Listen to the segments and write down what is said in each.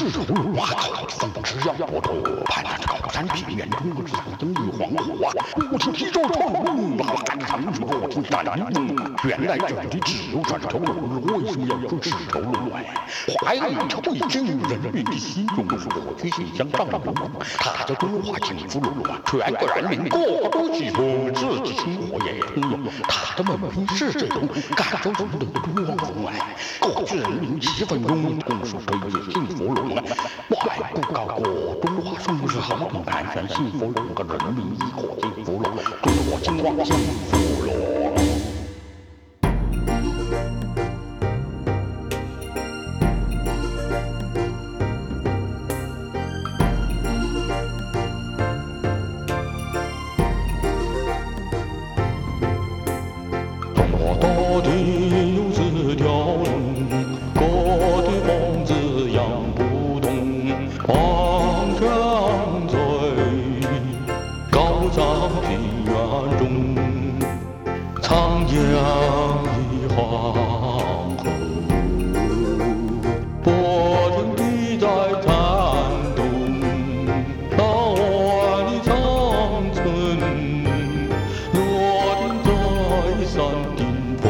势头龙花草，风驰要国土，攀着高山平原中的灯绿黄火啊，不听提手冲龙，喊长日不听山龙。原来这里只有转头龙，为什么要说赤头龙来？怀里抽一惊，人民的心中是火炬形象上龙，他叫中华金福龙，全国人民个个都喜欢，自己心火也通用。他的门庭是这种赣州城的多王龙哎，各郡人民7分钟，共属推荐幸福龙啊，外不高过中华盛世好品盘旋幸福龙和人民一伙幸福龙，中国金王幸福龙。 到底有4条龙，各对房子样不同。黄江在高山平原中，长江一黄河，波天地在颤动，那万里长城，落定在山顶。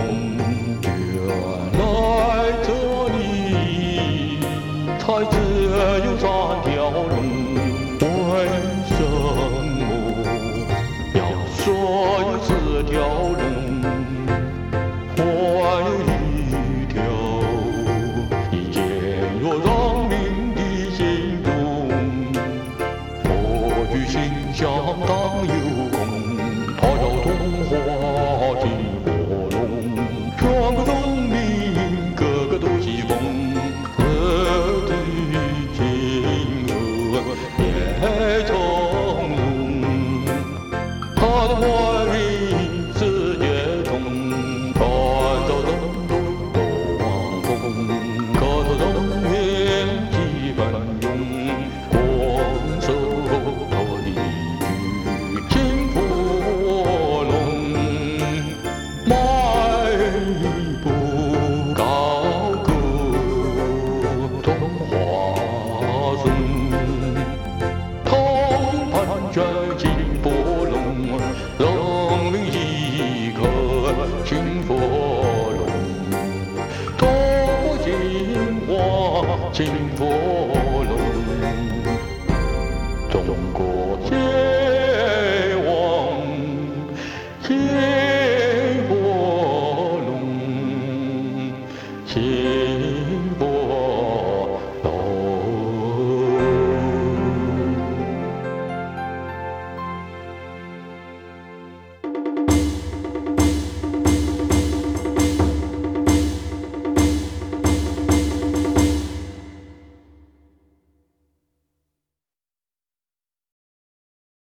才只有3条龙，为什么要说有4条龙？我有1条，已渐入人民的心中。火炬形象当有功，他叫中华金火龙，全国人民个个都喜奉。也从容，他的怀里世界通，传授人都多王风，可头人民7分钟，光手推举金福龙，迈步高歌中华颂。这金佛龙，人民一颗金佛龙，中国金华金佛龙，中国接王。